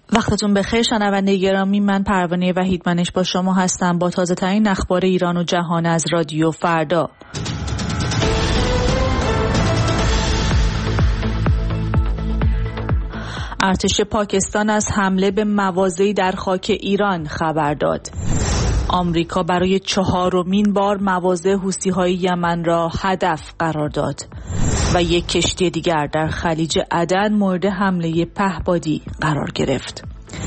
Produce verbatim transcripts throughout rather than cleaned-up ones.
وقتتون بخیر شنونده گرامی، من پروانه وحیدمنش با شما هستم با تازه ترین اخبار ایران و جهان از رادیو فردا. ارتش پاکستان از حمله به مواضعی در خاک ایران خبر داد. آمریکا برای چهارمین بار مواضع حوثی‌های یمن را هدف قرار داد و یک کشتی دیگر در خلیج عدن مورد حمله پهپادی قرار گرفت.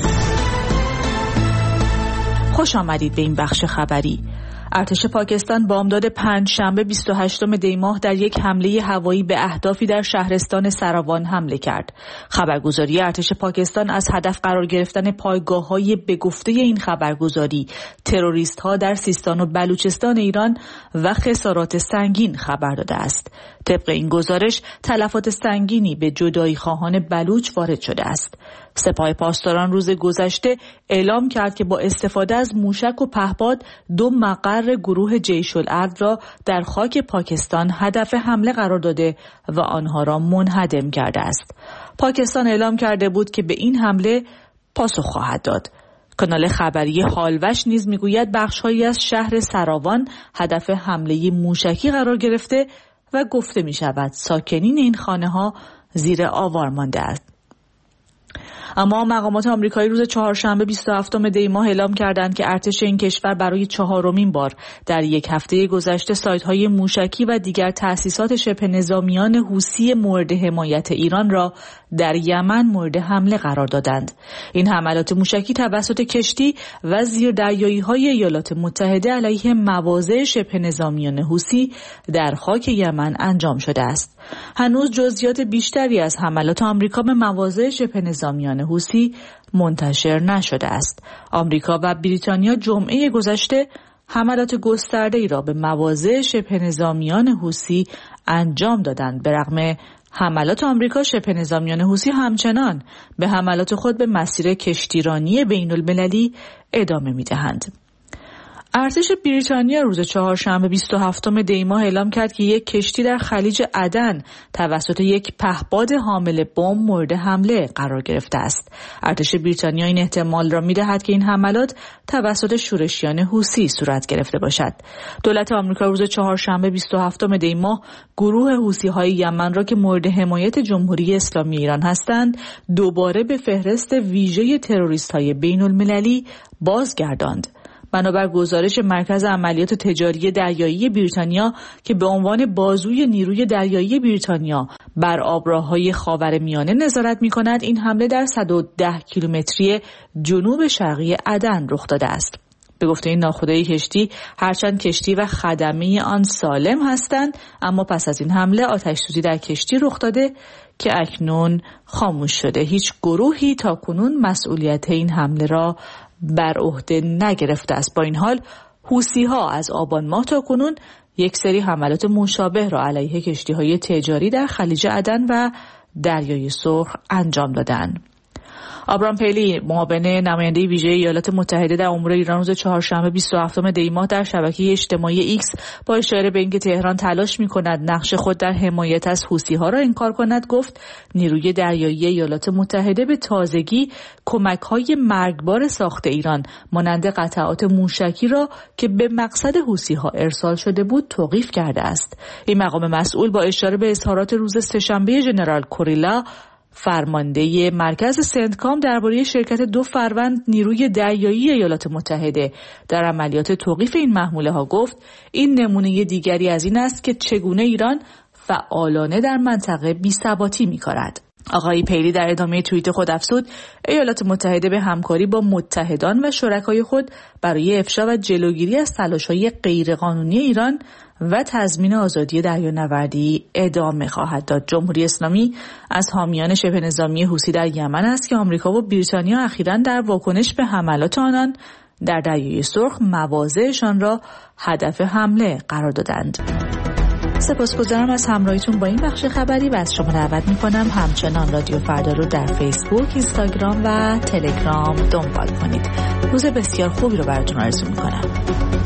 خوش آمدید به این بخش خبری. ارتش پاکستان بامداد پنجشنبه بیست و هشتم دی ماه در یک حمله هوایی به اهدافی در شهرستان سراوان حمله کرد. خبرگزاری ارتش پاکستان از هدف قرار گرفتن پایگاه‌های به گفته این خبرگزاری تروریست‌ها در سیستان و بلوچستان ایران و خسارات سنگین خبر داده است. طبق این گزارش تلفات سنگینی به جدایی خواهان بلوچ وارد شده است. سپاه پاسداران روز گذشته اعلام کرد که با استفاده از موشک و پهپاد دو مقر گروه جیش الارض را در خاک پاکستان هدف حمله قرار داده و آنها را منهدم کرده است. پاکستان اعلام کرده بود که به این حمله پاسخ خواهد داد. کانال خبری هالوش نیز میگوید بخش‌هایی از شهر سراوان هدف حمله موشکی قرار گرفته و گفته می شود ساکنین این خانه ها زیر آوار مانده است. اما مقامات آمریکایی روز چهارشنبه بیست و هفتم دی ماه اعلام کردند که ارتش این کشور برای چهارمین بار در یک هفته گذشته سایت‌های موشکی و دیگر تأسیسات شبه نظامیان حوثی مورد حمایت ایران را در یمن مورد حمله قرار دادند. این حملات موشکی توسط کشتی و زیردریایی‌های ایالات متحده علیه مواضع شبه نظامیان حوثی در خاک یمن انجام شده است. هنوز جزئیات بیشتری از حملات آمریکا به مواضع شبه نظامیان حوثی منتشر نشده است. آمریکا و بریتانیا جمعه گذشته حملات گسترده‌ای را به مواضع شبه نظامیان حوثی انجام دادند. به رغم حملات آمریکا، شبه نظامیان حوثی همچنان به حملات خود به مسیر کشتیرانی بین المللی ادامه می‌دهند. ارتش بریتانیا روز چهارشنبه بیست و هفتم دی ماه اعلام کرد که یک کشتی در خلیج عدن توسط یک پهپاد حامل بمب مورد حمله قرار گرفته است. ارتش بریتانیا این احتمال را می‌دهد که این حملات توسط شورشیان حوثی صورت گرفته باشد. دولت آمریکا روز چهارشنبه بیست و هفتم دی ماه گروه حوثی‌های یمن را که مورد حمایت جمهوری اسلامی ایران هستند دوباره به فهرست ویژه تروریست‌های بین‌المللی بازگرداند. بنابر گزارش مرکز عملیات تجاری دریایی بریتانیا که به عنوان بازوی نیروی دریایی بریتانیا بر آبراههای خاورمیانه نظارت می‌کند، این حمله در صد و ده کیلومتری جنوب شرقی عدن رخ داده است. به گفته این ناخدای کشتی، هرچند کشتی و خدمه آن سالم هستند، اما پس از این حمله آتش‌سوزی در کشتی رخ داده که اکنون خاموش شده. هیچ گروهی تاکنون مسئولیت این حمله را بر عهده نگرفته است. با این حال حوثی‌ها از آبان ماه تا کنون یک سری حملات مشابه را علیه کشتی‌های تجاری در خلیج عدن و دریای سرخ انجام دادند. آبرام پیلی، معاون نماینده ویژه ایالات متحده در امور ایران، روز چهارشنبه بیست و هفتم دی ماه در شبکه اجتماعی ایکس با اشاره به اینکه تهران تلاش می‌کند نقش خود در حمایت از حوثی‌ها را انکار کند، گفت نیروی دریایی ایالات متحده به تازگی کمک‌های مرگبار ساخت ایران مانند قطعات موشکی را که به مقصد حوثی‌ها ارسال شده بود توقیف کرده است. این مقام مسئول با اشاره به اظهارات روز سه‌شنبه ژنرال کوریلا، فرمانده مرکز سنتکام، درباره شرکت دو فروند نیروی دریایی ایالات متحده در عملیات توقیف این محموله ها گفت این نمونه دیگری از این است که چگونه ایران فعالانه در منطقه بی‌ثباتی می‌کند. آقای پیلی در ادامه توییت خود افزود ایالات متحده به همکاری با متحدان و شرکای خود برای افشا و جلوگیری از تلاش‌های غیرقانونی ایران و تضمین آزادی دریانوردی ادامه خواهد داد. جمهوری اسلامی از حامیان شبه نظامی حوثی در یمن است که آمریکا و بریتانیا اخیراً در واکنش به حملات آنان در دریای سرخ مواضعشان را هدف حمله قرار دادند. سپاسگزارم از همراهیتون با این بخش خبری و از شما دعوت می‌کنم همچنان رادیو فردا رو در فیسبوک، اینستاگرام و تلگرام دنبال کنید. روز بسیار خوبی رو براتون آرزو می‌کنم.